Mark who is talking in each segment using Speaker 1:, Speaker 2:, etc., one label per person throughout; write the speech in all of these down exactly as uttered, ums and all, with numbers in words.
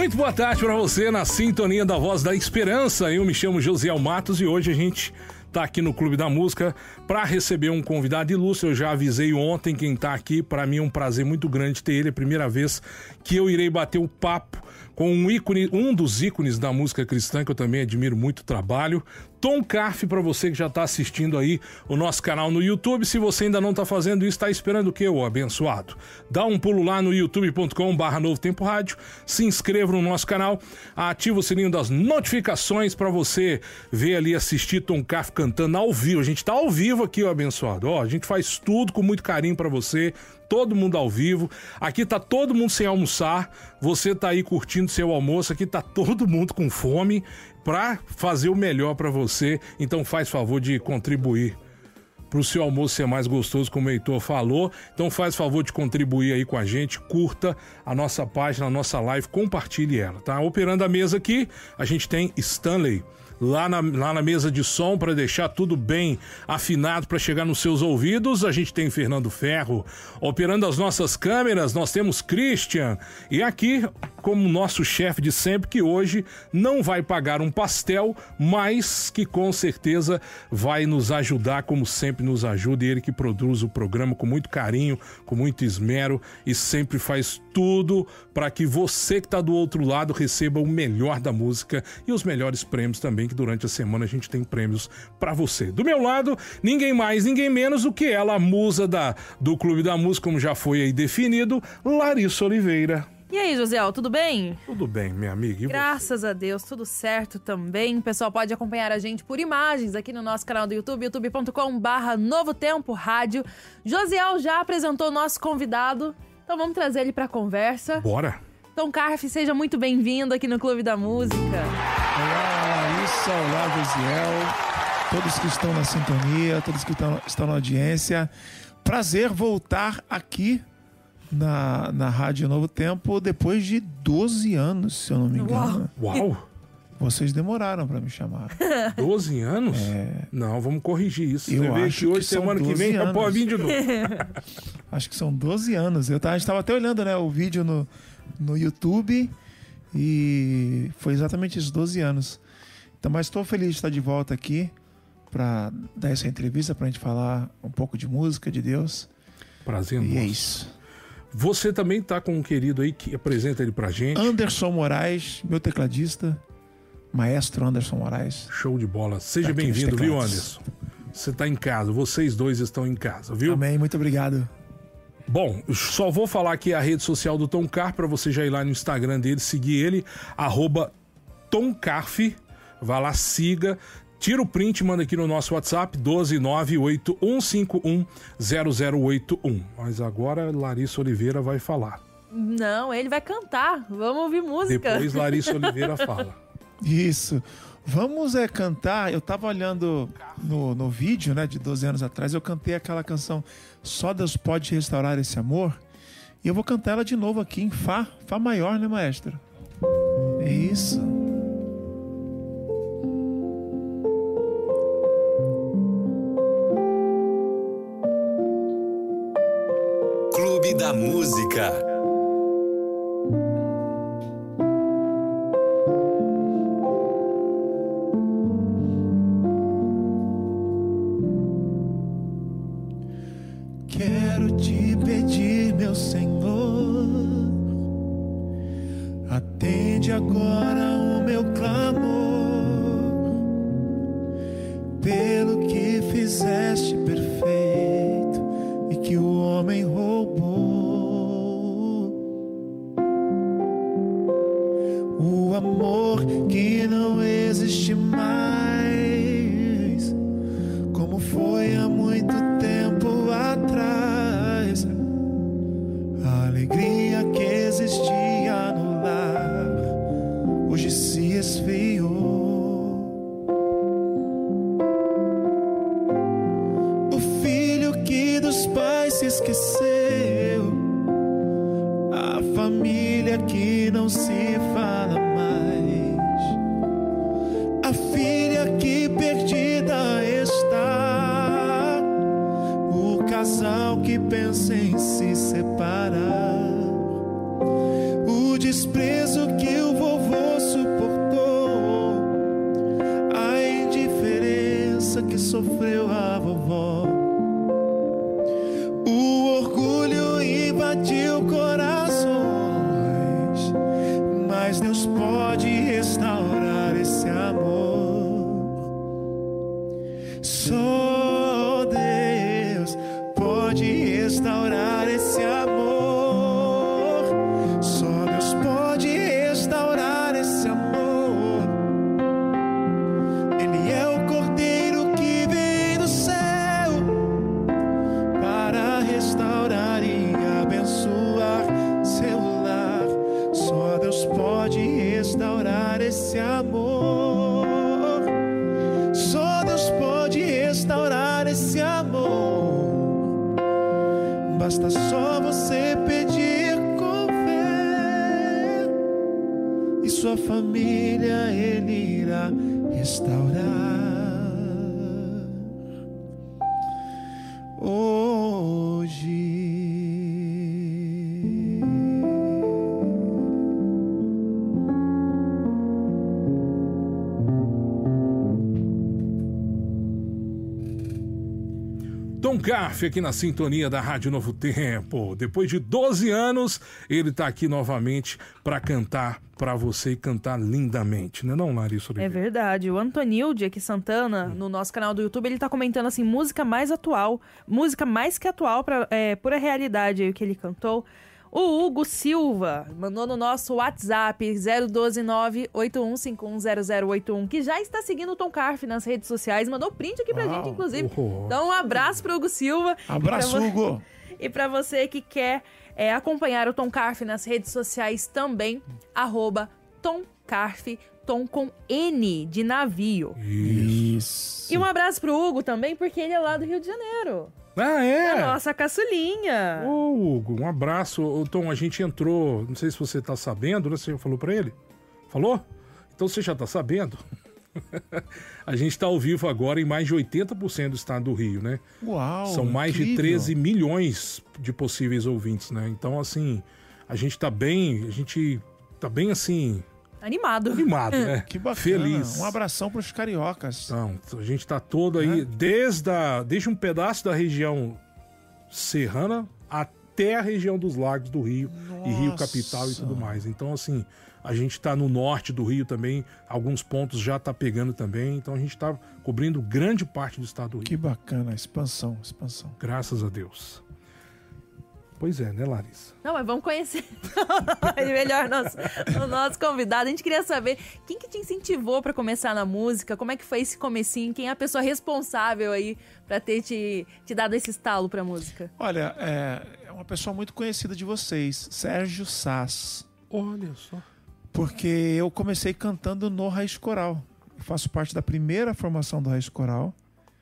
Speaker 1: Muito boa tarde para você na sintonia da Voz da Esperança. Eu me chamo Josiel Matos e hoje a gente tá aqui no Clube da Música para receber um convidado ilustre. Eu já avisei ontem quem tá aqui. Para mim é um prazer muito grande ter ele. É a primeira vez que eu irei bater o papo com um ícone, um dos ícones da música cristã, que eu também admiro muito o trabalho. Tom Carf, para você que já está assistindo aí o nosso canal no YouTube. Se você ainda não está fazendo isso, está esperando o quê, ô abençoado? Dá um pulo lá no youtube ponto com barra Novo Tempo Rádio, se inscreva no nosso canal, ativa o sininho das notificações para você ver ali, assistir Tom Carf cantando ao vivo. A gente está ao vivo aqui, ô abençoado. Ó, a gente faz tudo com muito carinho para você, todo mundo ao vivo. Aqui tá todo mundo sem almoçar, você tá aí curtindo seu almoço, aqui tá todo mundo com fome para fazer o melhor para você. Então faz favor de contribuir para o seu almoço ser mais gostoso, como o Heitor falou. Então faz favor de contribuir aí com a gente, curta a nossa página, a nossa live, compartilhe ela, tá? Operando a mesa aqui, a gente tem Stanley lá na, lá na mesa de som para deixar tudo bem afinado para chegar nos seus ouvidos. A gente tem Fernando Ferro operando as nossas câmeras, nós temos Christian e aqui como nosso chefe de sempre, que hoje não vai pagar um pastel, mas que com certeza vai nos ajudar, como sempre nos ajuda, e ele que produz o programa com muito carinho, com muito esmero e sempre faz tudo para que você que está do outro lado receba o melhor da música e os melhores prêmios também, que durante a semana a gente tem prêmios para você. Do meu lado, ninguém mais, ninguém menos do que ela, a musa da, do Clube da Música, como já foi aí definido, Larissa Oliveira.
Speaker 2: E aí, Josiel, tudo bem?
Speaker 1: Tudo bem, minha amiga. E
Speaker 2: Graças
Speaker 1: você?
Speaker 2: a Deus, tudo certo também. O pessoal pode acompanhar a gente por imagens aqui no nosso canal do YouTube, youtube ponto com barra Novo Tempo Rádio. Josiel já apresentou o nosso convidado, então vamos trazer ele pra conversa.
Speaker 1: Bora!
Speaker 2: Tom Carf, seja muito bem-vindo aqui no Clube da Música.
Speaker 3: Olá, Larissa, olá, Josiel, todos que estão na sintonia, todos que estão, estão na audiência. Prazer voltar aqui Na, na Rádio Novo Tempo depois de doze anos, se eu não me engano.
Speaker 1: Uau! Uau.
Speaker 3: Vocês demoraram pra me chamar.
Speaker 1: doze anos?
Speaker 3: É.
Speaker 1: Não, vamos corrigir isso.
Speaker 3: Eu
Speaker 1: Você vê
Speaker 3: acho
Speaker 1: que hoje,
Speaker 3: que são
Speaker 1: semana que
Speaker 3: doze
Speaker 1: vem,
Speaker 3: anos.
Speaker 1: pode vir de novo.
Speaker 3: Acho que são doze anos. Eu tava, a gente estava até olhando, né, o vídeo no, no YouTube e foi exatamente esses doze anos. Então, mas estou feliz de estar de volta aqui para dar essa entrevista, pra gente falar um pouco de música, de Deus.
Speaker 1: Prazer,
Speaker 3: E
Speaker 1: nosso.
Speaker 3: é isso.
Speaker 1: Você também tá com um querido aí que apresenta ele pra gente.
Speaker 3: Anderson Moraes, meu tecladista, maestro Anderson Moraes.
Speaker 1: Show de bola. Seja
Speaker 3: Tá aqui nos
Speaker 1: bem-vindo, viu,
Speaker 3: teclados.
Speaker 1: Anderson? Você tá em casa, vocês dois estão em casa, viu?
Speaker 3: Amém, muito obrigado.
Speaker 1: Bom, só vou falar aqui a rede social do Tom Carf pra você já ir lá no Instagram dele, seguir ele, arroba Tom Carf. Vai lá, siga. Tira o print, manda aqui no nosso WhatsApp, um dois nove oito um cinco um zero zero oito um. Mas agora Larissa Oliveira vai falar.
Speaker 2: Não, ele vai cantar. Vamos ouvir música.
Speaker 1: Depois Larissa Oliveira fala.
Speaker 3: Isso. Vamos é, cantar. Eu tava olhando no, no vídeo, né, de doze anos atrás, eu cantei aquela canção Só Deus Pode Restaurar Esse Amor. E eu vou cantar ela de novo aqui em Fá, Fá maior, né, maestro? É isso.
Speaker 4: Clube da Música.
Speaker 3: Quero te pedir, meu Senhor, atende agora o meu clamor, pelo que fizeste perfeito e que o homem roubou. O amor que não existe mais, como foi há muito tempo atrás. A alegria que existia no lar hoje se esfriou. O filho que dos pais se esqueceu, a família que não se fala mais, a filha que perdida está, o casal que pensa em se separar, o desprezo que o sofreu a vovó. O orgulho invadiu corações, mas Deus pode restaurar esse amor. Só Deus pode restaurar esse amor. Só Deus pode restaurar esse amor. Ele é o Cordeiro que vem do céu para restaurar e abençoar seu lar. Só Deus pode restaurar esse amor. Só Deus pode restaurar esse amor. Basta só você pedir com fé, e sua família Ele irá restaurar. Hoje
Speaker 1: Tom Carf aqui na sintonia da Rádio Novo Tempo. Depois de doze anos, ele tá aqui novamente para cantar para você e cantar lindamente, né não, Larissa
Speaker 2: É
Speaker 1: Oliveira?
Speaker 2: verdade. O Antonilde aqui Santana, no nosso canal do YouTube, ele tá comentando assim, música mais atual, música mais que atual, pra, é, pura realidade aí o que ele cantou. O Hugo Silva mandou no nosso WhatsApp zero um dois nove oito um cinco um zero zero oito um, que já está seguindo o Tom Carf nas redes sociais, mandou print aqui pra
Speaker 3: Uau,
Speaker 2: gente, inclusive.
Speaker 1: oh.
Speaker 2: Então um abraço pro Hugo Silva.
Speaker 3: abraço,
Speaker 2: E pra vo-
Speaker 3: Hugo.
Speaker 2: E pra você que quer é, acompanhar o Tom Carf nas redes sociais também, arroba Tom Carf, Tom com N de navio.
Speaker 3: Isso.
Speaker 2: E um abraço pro Hugo também, porque ele é lá do Rio de Janeiro.
Speaker 1: Ah, é?
Speaker 2: A nossa caçulinha.
Speaker 1: Ô, Hugo, um abraço. Ô, Tom, a gente entrou, não sei se você tá sabendo, né? Você já falou pra ele? Falou? Então você já tá sabendo? A gente tá ao vivo agora em mais de oitenta por cento do estado do Rio, né?
Speaker 3: Uau,
Speaker 1: São mais de
Speaker 3: incrível.
Speaker 1: treze milhões de possíveis ouvintes, né? Então, assim, a gente tá bem, a gente tá bem, assim,
Speaker 2: Animado.
Speaker 1: animado, né?
Speaker 3: Que bacana.
Speaker 1: Feliz.
Speaker 3: Um abração pros cariocas.
Speaker 1: Então, a gente tá todo aí, desde, a, desde um pedaço da região serrana até a região dos lagos do Rio e Rio
Speaker 3: Nossa.
Speaker 1: Capital e tudo mais. Então, assim, a gente tá no norte do Rio também, alguns pontos já tá pegando também, então a gente tá cobrindo grande parte do estado do Rio.
Speaker 3: Que bacana, expansão, expansão.
Speaker 1: Graças a Deus. Pois é, né, Larissa?
Speaker 2: Não, mas vamos conhecer melhor nosso, o nosso convidado. A gente queria saber quem que te incentivou pra começar na música, como é que foi esse comecinho, quem é a pessoa responsável aí pra ter te, te dado esse estalo pra música?
Speaker 3: Olha, é, é uma pessoa muito conhecida de vocês, Sérgio Sass.
Speaker 1: Olha só.
Speaker 3: Porque eu comecei cantando no Raiz Coral. Eu faço parte da primeira formação do Raiz Coral.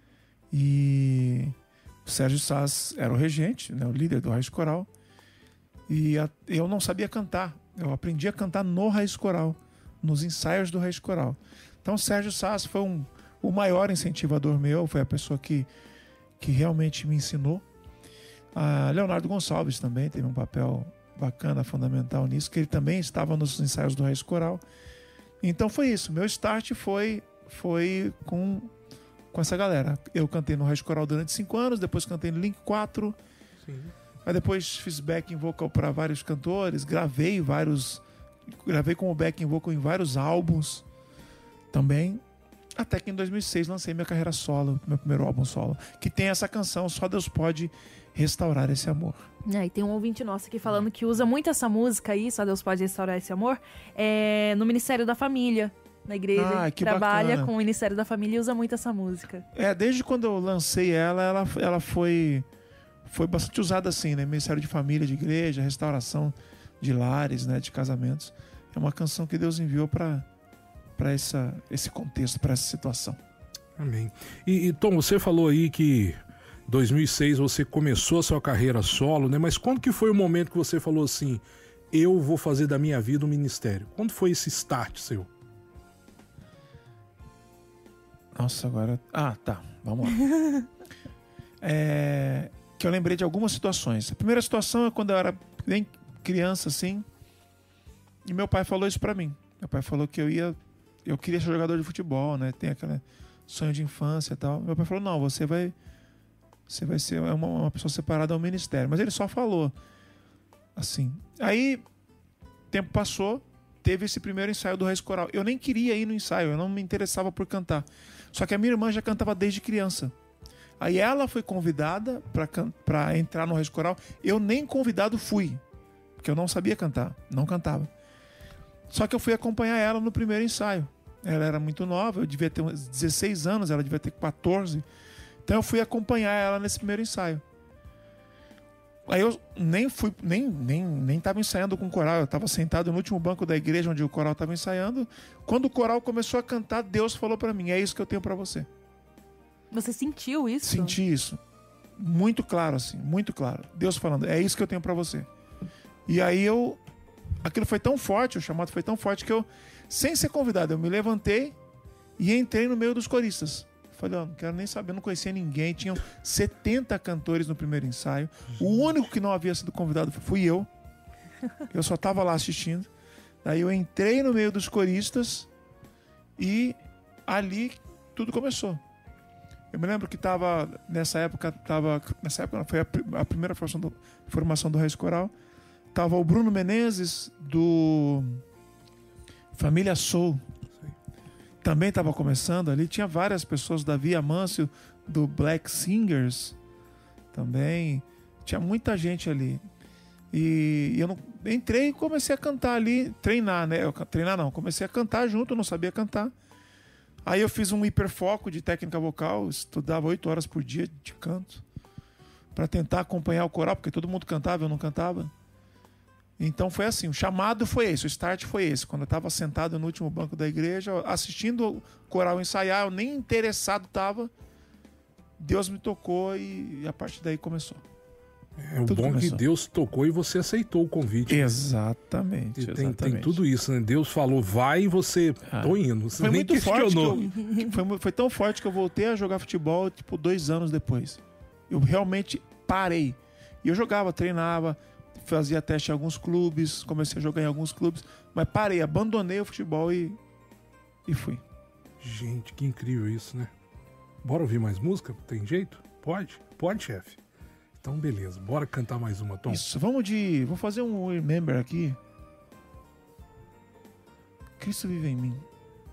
Speaker 3: E o Sérgio Sass era o regente, né, o líder do Raiz Coral. E a, eu não sabia cantar. Eu aprendi a cantar no Raiz Coral, nos ensaios do Raiz Coral. Então o Sérgio Sass foi um, o maior incentivador meu, foi a pessoa que, que realmente me ensinou. A Leonardo Gonçalves também teve um papel bacana, fundamental nisso, que ele também estava nos ensaios do Raiz Coral. Então foi isso, meu start foi, foi com, com essa galera. Eu cantei no Raiz Coral durante cinco anos, depois cantei no Link quatro,
Speaker 1: Sim.
Speaker 3: aí depois fiz backing vocal para vários cantores, gravei vários, gravei como backing vocal em vários álbuns também, até que em dois mil e seis lancei minha carreira solo, meu primeiro álbum solo, que tem essa canção, Só Deus Pode Restaurar Esse Amor.
Speaker 2: É, e tem um ouvinte nosso aqui falando que usa muito essa música aí, Só Deus Pode Restaurar Esse Amor, é, no Ministério da Família, na igreja.
Speaker 3: Ah, que
Speaker 2: Trabalha
Speaker 3: bacana.
Speaker 2: com o Ministério da Família e usa muito essa música.
Speaker 3: É, desde quando eu lancei ela, ela, ela foi, foi bastante usada assim, né? Ministério de Família, de igreja, restauração de lares, né? De casamentos. É uma canção que Deus enviou para para essa esse contexto, para essa situação.
Speaker 1: Amém. E, e Tom, você falou aí que em dois mil e seis você começou a sua carreira solo, né? Mas quando que foi o momento que você falou assim, eu vou fazer da minha vida um ministério? Quando foi esse start seu?
Speaker 3: Nossa, agora... Ah, tá. Vamos lá. É, que eu lembrei de algumas situações. A primeira situação é quando eu era bem criança, assim, e meu pai falou isso pra mim. Meu pai falou que eu ia... Eu queria ser jogador de futebol, né? Tem aquela sonho de infância e tal. Meu pai falou, não, você vai, você vai ser uma, uma pessoa separada ao ministério. Mas ele só falou assim. Aí, tempo passou, teve esse primeiro ensaio do Raiz Coral. Eu nem queria ir no ensaio, eu não me interessava por cantar. Só que a minha irmã já cantava desde criança. Aí ela foi convidada para entrar no Raiz Coral. Eu nem convidado fui, porque eu não sabia cantar, não cantava. Só que eu fui acompanhar ela no primeiro ensaio. Ela era muito nova, eu devia ter uns dezesseis anos, ela devia ter quatorze. Então eu fui acompanhar ela nesse primeiro ensaio. Aí eu nem fui, nem nem nem estava ensaiando com o coral, eu estava sentado no último banco da igreja onde o coral estava ensaiando. Quando o coral começou a cantar, Deus falou para mim: é isso que eu tenho para você.
Speaker 2: Você sentiu isso?
Speaker 3: Senti isso. Muito claro, assim, muito claro. Deus falando: é isso que eu tenho para você. E aí eu... Aquilo foi tão forte, o chamado foi tão forte que eu, sem ser convidado, eu me levantei e entrei no meio dos coristas. Falei, ó, oh, não quero nem saber, não conhecia ninguém. Tinham setenta cantores no primeiro ensaio. O único que não havia sido convidado fui eu. Eu só estava lá assistindo. Daí eu entrei no meio dos coristas e ali tudo começou. Eu me lembro que estava, nessa época, tava, nessa época foi a, a primeira formação do, formação do Raiz Coral. Tava o Bruno Menezes, do Família Soul. Também estava começando ali. Tinha várias pessoas, Davi Amâncio, do Black Singers. Também. Tinha muita gente ali. E eu não, entrei e comecei a cantar ali. Treinar, né? Eu, treinar não. Comecei a cantar junto, eu não sabia cantar. Aí eu fiz um hiperfoco de técnica vocal. Estudava oito horas por dia de canto. Para tentar acompanhar o coral, porque todo mundo cantava, eu não cantava. Então foi assim, o chamado foi esse, o start foi esse. Quando eu estava sentado no último banco da igreja, assistindo o coral ensaiar, eu nem interessado estava, Deus me tocou e a partir daí começou.
Speaker 1: É o bom começou. Que Deus tocou e você aceitou o convite.
Speaker 3: Exatamente.
Speaker 1: Tem,
Speaker 3: exatamente.
Speaker 1: tem tudo isso, né? Deus falou, vai e você, ah, tô indo. Você
Speaker 3: foi
Speaker 1: nem
Speaker 3: muito
Speaker 1: questionou.
Speaker 3: Forte que eu, foi, foi tão forte que eu voltei a jogar futebol, tipo, dois anos depois. Eu realmente parei. E eu jogava, treinava, fazia teste em alguns clubes, comecei a jogar em alguns clubes, mas parei, abandonei o futebol e, e fui.
Speaker 1: Gente, que incrível isso, né? Bora ouvir mais música? Tem jeito? Pode? Pode, chefe? Então, beleza. Bora cantar mais uma, Tom.
Speaker 3: Isso, vamos de... Vou fazer um Remember aqui. Cristo vive em mim.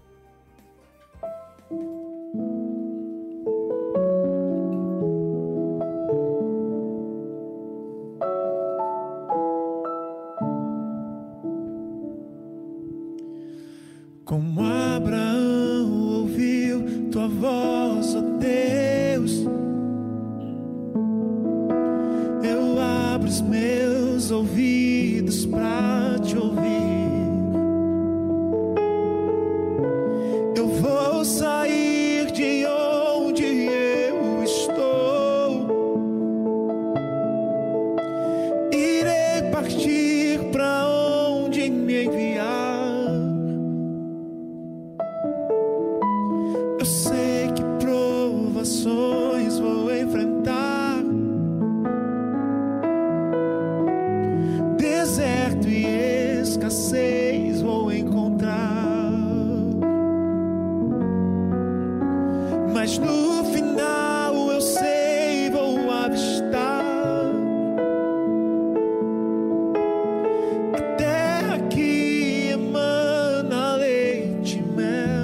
Speaker 3: Como Abraão ouviu tua voz, ó Deus, eu abro os meus ouvidos pra te ouvir. Eu vou sair de onde eu estou, irei partir pra onde me enviar. Vou enfrentar deserto e escassez, vou encontrar, mas no final eu sei, vou avistar a terra que emana leite e mel.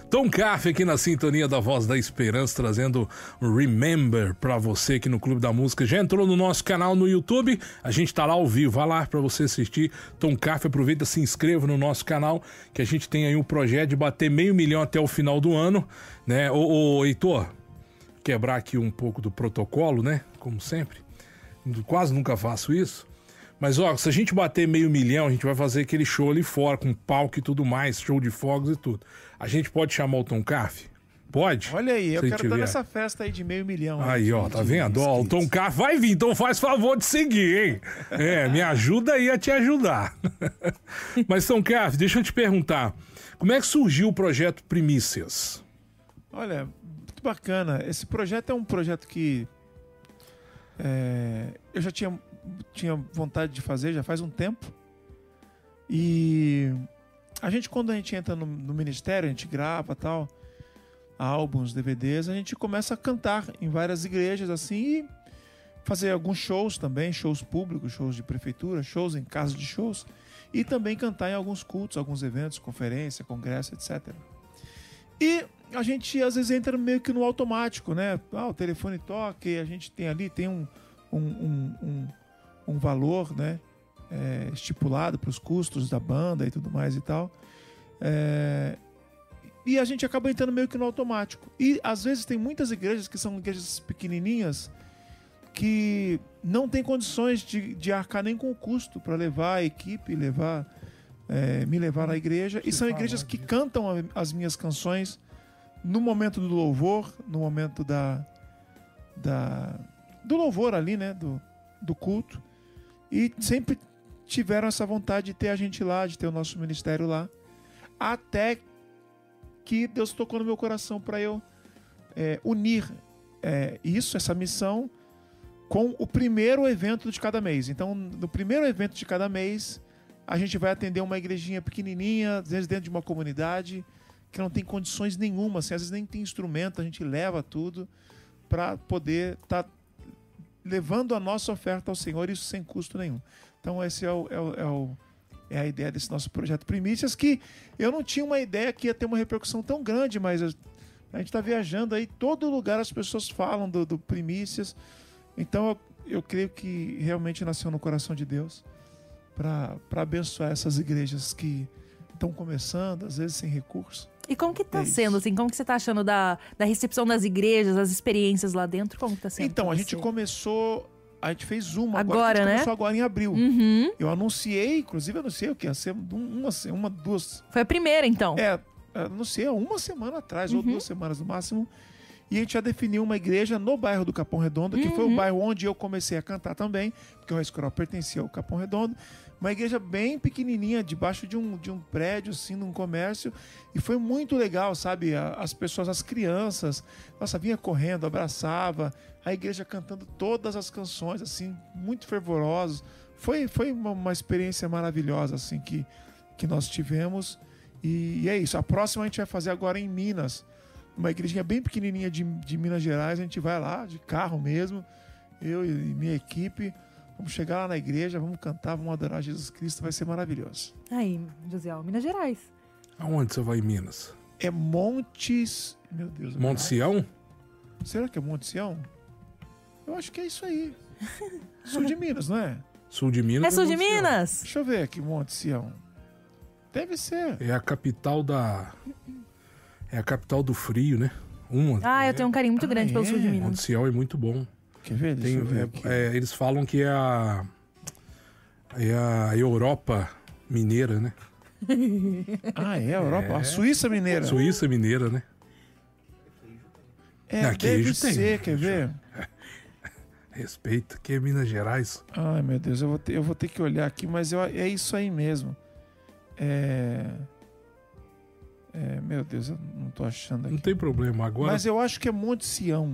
Speaker 1: Tom Café aqui na sintonia da Voz da Esperança, trazendo Remember pra você aqui no Clube da Música. Já entrou no nosso canal no YouTube, a gente tá lá ao vivo, vai lá pra você assistir. Tom Café, aproveita, se inscreva no nosso canal, que a gente tem aí um projeto de bater meio milhão até o final do ano, né? Ô, ô Heitor, quebrar aqui um pouco do protocolo, né? Como sempre, quase nunca faço isso. Mas, ó, se a gente bater meio milhão, a gente vai fazer aquele show ali fora, com palco e tudo mais, show de fogos e tudo. A gente pode chamar o Tom Café? Pode?
Speaker 3: Olha aí, eu
Speaker 1: se
Speaker 3: quero estar nessa festa aí de meio milhão.
Speaker 1: Aí,
Speaker 3: de,
Speaker 1: ó, tá
Speaker 3: de
Speaker 1: vendo? Ó, o Tom Café vai vir, então faz favor de seguir, hein? É, me ajuda aí a te ajudar. Mas, Tom Café, deixa eu te perguntar, como é que surgiu o projeto Primícias?
Speaker 3: Olha, muito bacana. Esse projeto é um projeto que é, eu já tinha... tinha vontade de fazer já faz um tempo. E a gente, quando a gente entra no, no ministério, a gente grava tal, álbuns, D V Ds, a gente começa a cantar em várias igrejas assim e fazer alguns shows também, shows públicos, shows de prefeitura, shows em casas de shows e também cantar em alguns cultos, alguns eventos, conferência, congresso, etcétera. E a gente às vezes entra meio que no automático, né? Ah, o telefone toca e a gente tem ali, tem um um, um, um um valor, né, é, estipulado para os custos da banda e tudo mais e tal. É, e a gente acaba entrando meio que no automático. E às vezes tem muitas igrejas que são igrejas pequenininhas que não tem condições de, de arcar nem com o custo para levar a equipe, levar, é, me levar à igreja. E são igrejas que cantam as minhas canções no momento do louvor, no momento da, da, do louvor ali, né, do, do culto. E sempre tiveram essa vontade de ter a gente lá, de ter o nosso ministério lá. Até que Deus tocou no meu coração para eu é, unir é, isso, essa missão, com o primeiro evento de cada mês. Então, no primeiro evento de cada mês, a gente vai atender uma igrejinha pequenininha, às vezes dentro de uma comunidade, que não tem condições nenhuma, assim, às vezes nem tem instrumento, a gente leva tudo para poder estar... Tá levando a nossa oferta ao Senhor, isso sem custo nenhum. Então esse é, o, é, o, é, o, é a ideia desse nosso projeto Primícias, que eu não tinha uma ideia que ia ter uma repercussão tão grande, mas a, a gente está viajando aí, todo lugar as pessoas falam do, do Primícias. Então eu, eu creio que realmente nasceu no coração de Deus para abençoar essas igrejas que estão começando, às vezes sem recurso.
Speaker 2: E como que tá
Speaker 3: é
Speaker 2: sendo, assim? Como que você tá achando da, da recepção das igrejas, as experiências lá dentro? Como que tá sendo?
Speaker 3: Então, a gente começou... A gente fez uma
Speaker 2: agora,
Speaker 3: agora, a gente
Speaker 2: né?
Speaker 3: começou agora em abril.
Speaker 2: Uhum.
Speaker 3: Eu anunciei, inclusive anunciei o que ia ser uma, uma, duas...
Speaker 2: Foi a primeira, então?
Speaker 3: É, anunciei uma semana atrás, uhum. ou duas semanas no máximo. E a gente já definiu uma igreja no bairro do Capão Redondo, que uhum. foi o bairro onde eu comecei a cantar também, porque o High School pertencia ao Capão Redondo. Uma igreja bem pequenininha, debaixo de um, de um prédio, assim, num comércio. E foi muito legal, sabe? As pessoas, as crianças, nossa, vinha correndo, abraçava. A igreja cantando todas as canções, assim, muito fervorosos. Foi, foi uma, uma experiência maravilhosa, assim, que, que nós tivemos. E, e é isso. A próxima a gente vai fazer agora em Minas. Uma igrejinha bem pequenininha de, de Minas Gerais. A gente vai lá, de carro mesmo. Eu e minha equipe. Vamos chegar lá na igreja, vamos cantar, vamos adorar Jesus Cristo, vai ser maravilhoso.
Speaker 2: Aí, Josiel, Minas Gerais.
Speaker 1: Aonde você vai em Minas?
Speaker 3: É Montes... Meu Deus.
Speaker 1: Monte Sião?
Speaker 3: Será que é Monte Sião? Eu acho que é isso aí. Sul de Minas, não é?
Speaker 1: Sul de Minas.
Speaker 2: É sul de Minas?
Speaker 3: Deixa eu ver aqui, Monte Sião. Deve ser.
Speaker 1: É a capital da... É a capital do frio, né? Uma.
Speaker 2: Ah, eu tenho um carinho muito
Speaker 3: ah,
Speaker 2: grande
Speaker 3: é?
Speaker 2: pelo sul de Minas.
Speaker 1: Monte Sião é muito bom.
Speaker 3: Quer ver? Deixa
Speaker 1: Tem,
Speaker 3: eu ver
Speaker 1: é,
Speaker 3: aqui.
Speaker 1: é, eles falam que é a, é a Europa mineira, né?
Speaker 3: Ah, é a Europa? É. A Suíça mineira.
Speaker 1: Suíça mineira, né?
Speaker 3: É,
Speaker 1: Não,
Speaker 3: deve
Speaker 1: queijo
Speaker 3: ser,
Speaker 1: tem.
Speaker 3: quer ver?
Speaker 1: Respeita, que é Minas Gerais.
Speaker 3: Ai, meu Deus, eu vou ter, eu vou ter que olhar aqui, mas eu, é isso aí mesmo. É... é... Meu Deus, eu não tô achando aqui.
Speaker 1: Não tem problema, agora...
Speaker 3: Mas eu acho que é Monte Sião.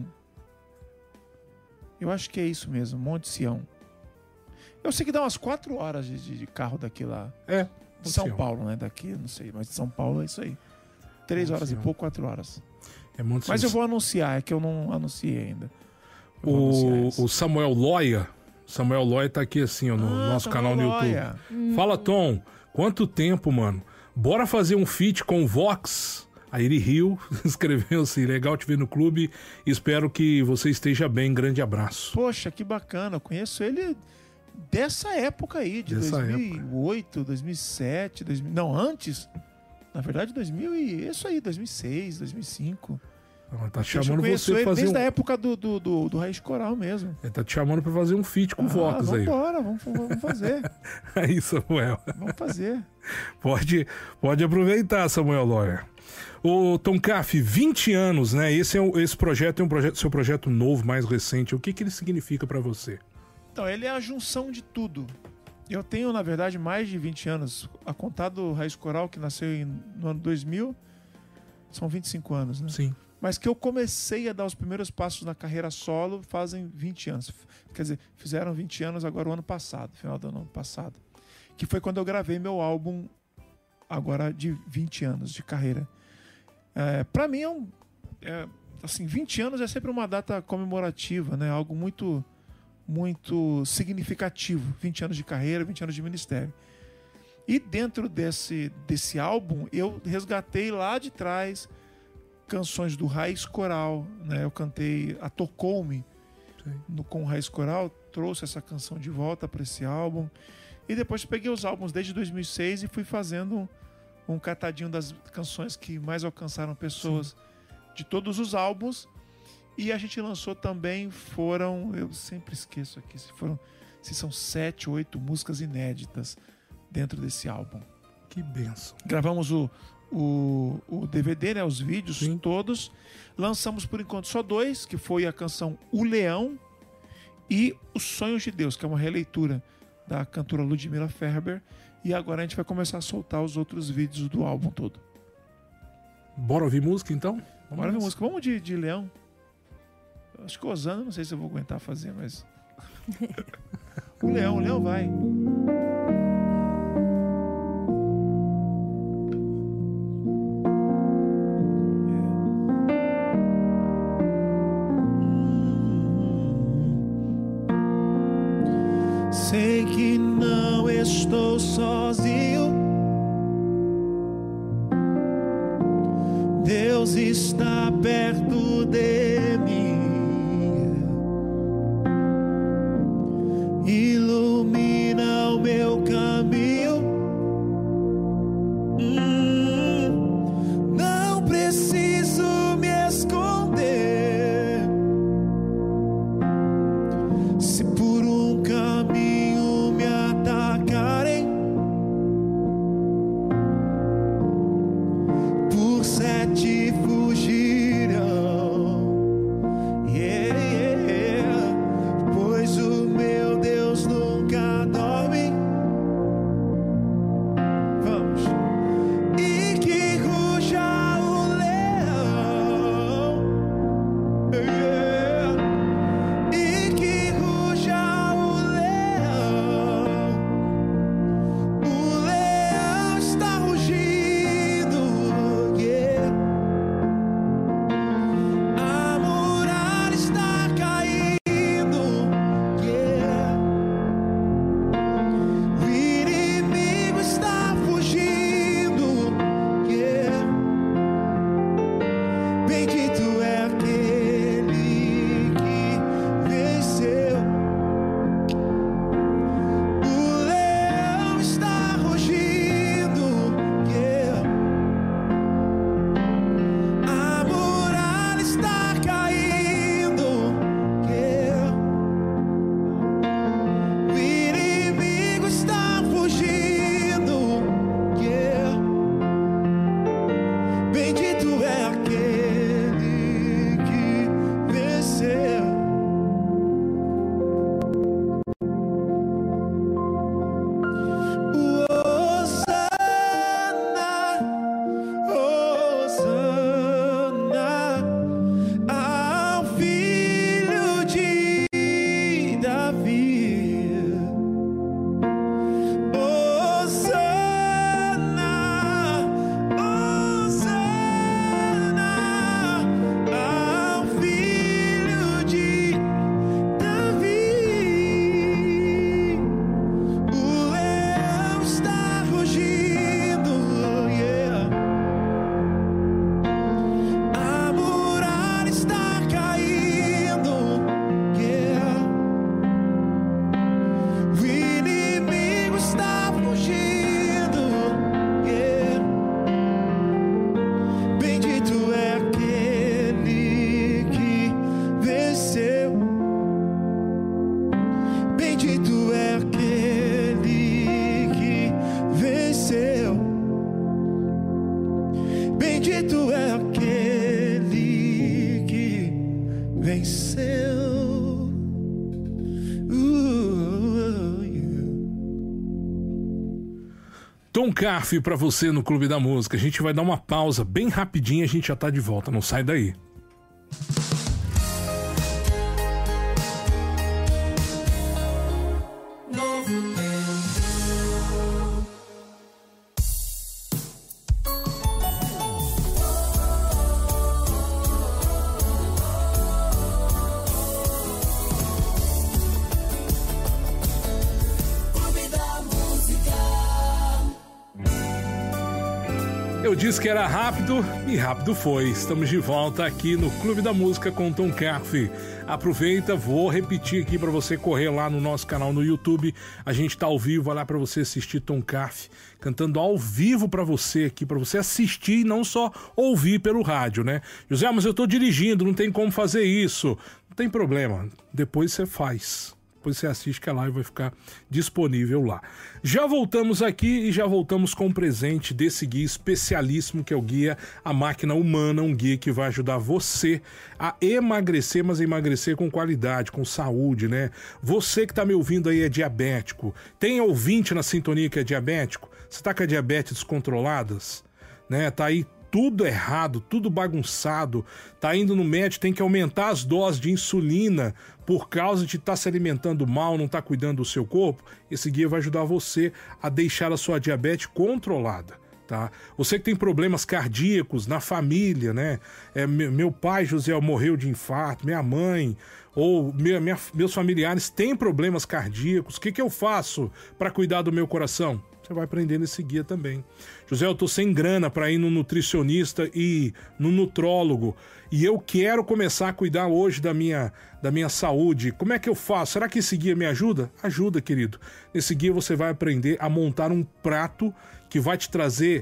Speaker 3: Eu acho que é isso mesmo, Monte Sião. Eu sei que dá umas quatro horas de, de, de carro daqui lá.
Speaker 1: É.
Speaker 3: De São Paulo, né? Daqui, não sei, mas de São Paulo é isso aí. Três horas e pouco, quatro horas.
Speaker 1: É Monte
Speaker 3: Mas eu vou anunciar, é que eu não anunciei ainda.
Speaker 1: O, o Samuel Loia, Samuel Loia tá aqui assim, ó, no
Speaker 3: ah,
Speaker 1: nosso
Speaker 3: Samuel
Speaker 1: canal no
Speaker 3: Loia.
Speaker 1: YouTube. Hum. Fala, Tom, quanto tempo, mano? Bora fazer um feat com o Vox? Aí ele riu, escreveu assim, legal te ver no clube, espero que você esteja bem, grande abraço.
Speaker 3: Poxa, que bacana, eu conheço ele dessa época aí, de
Speaker 1: Dessa
Speaker 3: dois mil e oito, dois mil e sete, dois mil... não, antes, na verdade dois mil e... isso aí, dois mil e seis, dois mil e cinco.
Speaker 1: Ah, tá
Speaker 3: Eu
Speaker 1: chamando
Speaker 3: conheço
Speaker 1: você
Speaker 3: ele
Speaker 1: pra fazer
Speaker 3: desde
Speaker 1: um...
Speaker 3: a época do, do, do, do Raiz Coral mesmo.
Speaker 1: Ele tá te chamando pra fazer um feat com o
Speaker 3: Ah,
Speaker 1: Vox aí.
Speaker 3: vambora, vamos, vamos fazer,
Speaker 1: Aí, Samuel.
Speaker 3: vamos fazer.
Speaker 1: Pode, pode aproveitar, Samuel Lawyer. Ô, Tom Caff, vinte anos, né? Esse, é um, esse projeto é um projeto, seu projeto novo, mais recente. O que, que ele significa pra você?
Speaker 3: Então, ele é a junção de tudo. Eu tenho, na verdade, mais de vinte anos. A contar do Raiz Coral, que nasceu em, no ano dois mil, são vinte e cinco anos, né?
Speaker 1: Sim.
Speaker 3: Mas que eu comecei a dar os primeiros passos na carreira solo fazem vinte anos. Quer dizer, fizeram vinte anos agora o ano passado, final do ano passado. Que foi quando eu gravei meu álbum, agora de vinte anos de carreira. É, para mim, é um, é, assim, vinte anos é sempre uma data comemorativa, né? Algo muito, muito significativo. vinte anos de carreira, vinte anos de ministério. E dentro desse, desse álbum, eu resgatei lá de trás canções do Raiz Coral, né? Eu cantei a Tocou-me no, com o Raiz Coral, trouxe essa canção de volta para esse álbum. E depois peguei os álbuns desde dois mil e seis e fui fazendo um, um catadinho das canções que mais alcançaram pessoas. Sim. De todos os álbuns. E a gente lançou também, foram, eu sempre esqueço aqui, se foram, se são sete, oito músicas inéditas dentro desse álbum.
Speaker 1: Que benção.
Speaker 3: Gravamos o O, o D V D, né, os vídeos Sim. todos. Lançamos por enquanto só dois, que foi a canção O Leão e Os Sonhos de Deus, que é uma releitura da cantora Ludmilla Ferber. E agora a gente vai começar a soltar os outros vídeos do álbum todo.
Speaker 1: Bora ouvir música então?
Speaker 3: Vamos Bora ouvir música. Vamos de, de Leão. Acho que o Osana, não sei se eu vou aguentar fazer, mas... o Leão, o Leão vai. Sei que não estou sozinho. Deus está perto de mim. Ilumina o meu caminho. Hum, não preciso me esconder. Se por um caminho me atacarem, por sete fugirão. Yeah, yeah. Pois o meu Deus nunca dorme. Vamos. E que ruja o leão. Yeah. E que ruja o leão. O leão está rugindo. Yeah. Bendito é aquele que venceu. Uh, yeah.
Speaker 1: Tom Carf pra você no Clube da Música. A gente vai dar uma pausa bem rapidinho, a gente já tá de volta, não sai daí. Eu disse que era rápido e rápido foi. Estamos de volta aqui no Clube da Música com Tom Carf. Aproveita, vou repetir aqui para você correr lá no nosso canal no YouTube. A gente tá ao vivo, vai lá para você assistir Tom Carf cantando ao vivo para você aqui, para você assistir e não só ouvir pelo rádio, né? José, mas eu tô dirigindo, não tem como fazer isso. Não tem problema, depois você faz. Depois você assiste que a live vai ficar disponível lá. Já voltamos aqui e já voltamos com o presente desse guia especialíssimo que é o guia A Máquina Humana, um guia que vai ajudar você a emagrecer, mas emagrecer com qualidade, com saúde, né? Você que tá me ouvindo aí é diabético, tem ouvinte na sintonia que é diabético? Você tá com a diabetes descontroladas, né? Tá aí tudo errado, tudo bagunçado, tá indo no médico, tem que aumentar as doses de insulina por causa de estar tá se alimentando mal, não estar tá cuidando do seu corpo. Esse guia vai ajudar você a deixar a sua diabetes controlada, tá? Você que tem problemas cardíacos na família, né? É, meu pai, José, morreu de infarto, minha mãe, ou minha, minha, meus familiares têm problemas cardíacos, o que que eu faço para cuidar do meu coração? Você vai aprender nesse guia também. José, eu tô sem grana para ir no nutricionista e no nutrólogo e eu quero começar a cuidar hoje da minha, da minha saúde. Como é que eu faço? Será que esse guia me ajuda? Ajuda, querido. Nesse guia você vai aprender a montar um prato que vai te trazer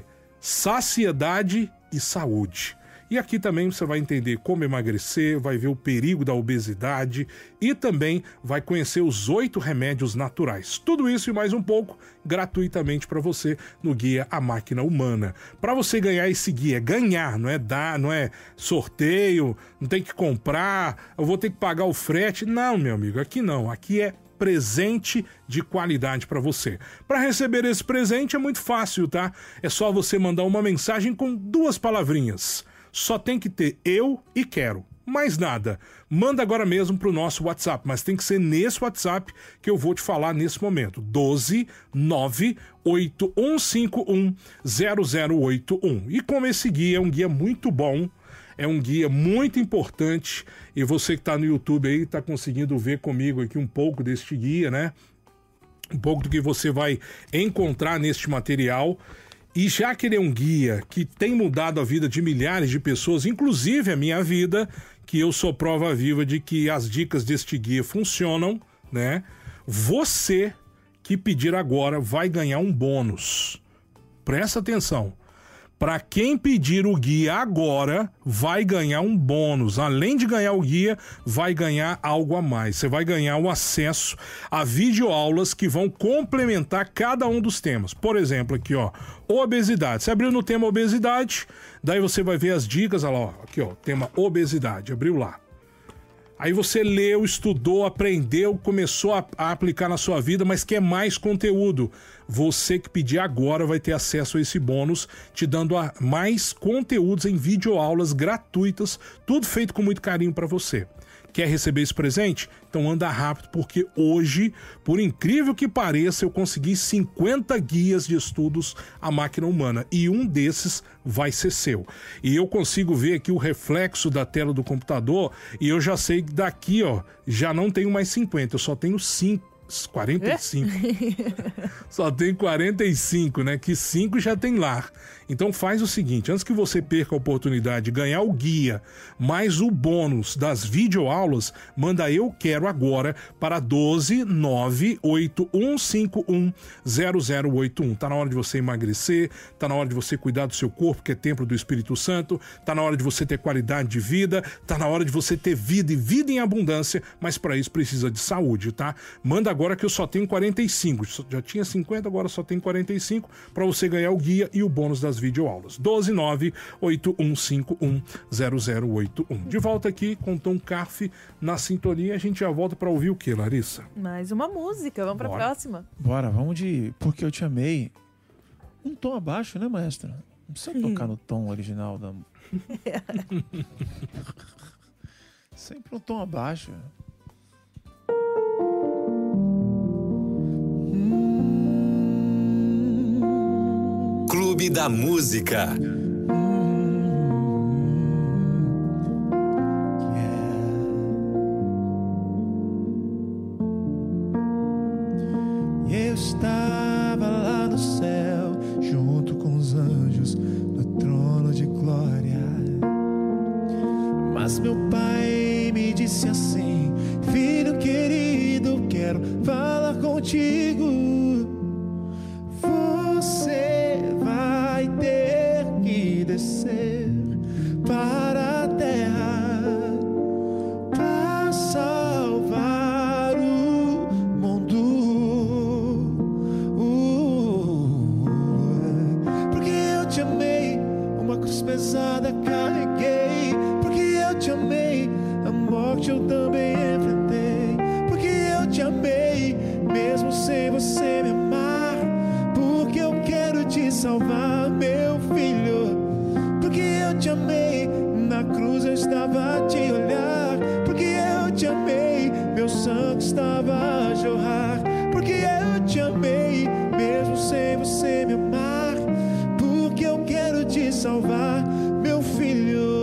Speaker 1: saciedade e saúde. E aqui também você vai entender como emagrecer, vai ver o perigo da obesidade e também vai conhecer os oito remédios naturais. Tudo isso e mais um pouco gratuitamente para você no guia A Máquina Humana. Para você ganhar esse guia, ganhar, não é dar, não é sorteio, não tem que comprar, eu vou ter que pagar o frete. Não, meu amigo, aqui não, aqui é presente de qualidade para você. Para receber esse presente é muito fácil, tá? É só você mandar uma mensagem com duas palavrinhas. Só tem que ter eu e quero. Mais nada. Manda agora mesmo pro nosso WhatsApp, mas tem que ser nesse WhatsApp que eu vou te falar nesse momento. doze nove oito um cinco um zero zero oito um. E como esse guia é um guia muito bom, é um guia muito importante, e você que está no YouTube aí está conseguindo ver comigo aqui um pouco deste guia, né? Um pouco do que você vai encontrar neste material. E já que ele é um guia que tem mudado a vida de milhares de pessoas, inclusive a minha vida, que eu sou prova viva de que as dicas deste guia funcionam, né? Você que pedir agora vai ganhar um bônus. Presta atenção. Para quem pedir o guia agora, vai ganhar um bônus. Além de ganhar o guia, vai ganhar algo a mais. Você vai ganhar o acesso a videoaulas que vão complementar cada um dos temas. Por exemplo, aqui, ó, obesidade. Você abriu no tema obesidade, daí você vai ver as dicas, olha lá, ó, aqui, ó, tema obesidade. Abriu lá. Aí você leu, estudou, aprendeu, começou a, a aplicar na sua vida, mas quer mais conteúdo. Você que pedir agora vai ter acesso a esse bônus, te dando a mais conteúdos em videoaulas gratuitas, tudo feito com muito carinho para você. Quer receber esse presente? Então anda rápido, porque hoje, por incrível que pareça, eu consegui cinquenta guias de estudos A Máquina Humana e um desses vai ser seu. E eu consigo ver aqui o reflexo da tela do computador e eu já sei que daqui, ó, já não tenho mais cinquenta, eu só tenho cinco. quarenta e cinco. Só tem quarenta e cinco, né? Que cinco já tem lá. Então faz o seguinte, antes que você perca a oportunidade de ganhar o guia, mais o bônus das videoaulas, manda eu quero agora para doze nove oito um cinco um zero zero oito um. Tá na hora de você emagrecer, tá na hora de você cuidar do seu corpo, que é templo do Espírito Santo, tá na hora de você ter qualidade de vida, tá na hora de você ter vida e vida em abundância, mas para isso precisa de saúde, tá? Manda agora que eu só tenho quarenta e cinco. Já tinha cinquenta, agora só tenho quarenta e cinco para você ganhar o guia e o bônus das videoaulas. doze nove oito um cinco um zero zero oito um. De volta aqui com Tom Carf na sintonia. A gente já volta para ouvir o que, Larissa?
Speaker 2: Mais uma música. Vamos para a próxima.
Speaker 3: Bora, vamos de Porque Eu Te Amei. Um tom abaixo, né, maestra? Não precisa tocar no tom original da... Sempre um tom abaixo.
Speaker 4: Clube da Música.
Speaker 3: Eu estava lá no céu, junto com os anjos, no trono de glória. Mas meu pai me disse assim: filho querido, quero falar contigo. Você vai ter que descer para a terra para salvar o mundo. Porque eu te amei, uma cruz pesada carreguei. Porque eu te amei, a morte eu também enfrentei. Porque eu te amei, mesmo sem você me amar. Porque eu quero te salvar, meu filho. Porque eu te amei, na cruz eu estava a te olhar. Porque eu te amei, meu sangue estava a jorrar. Porque eu te amei, mesmo sem você me amar. Porque eu quero te salvar, meu filho.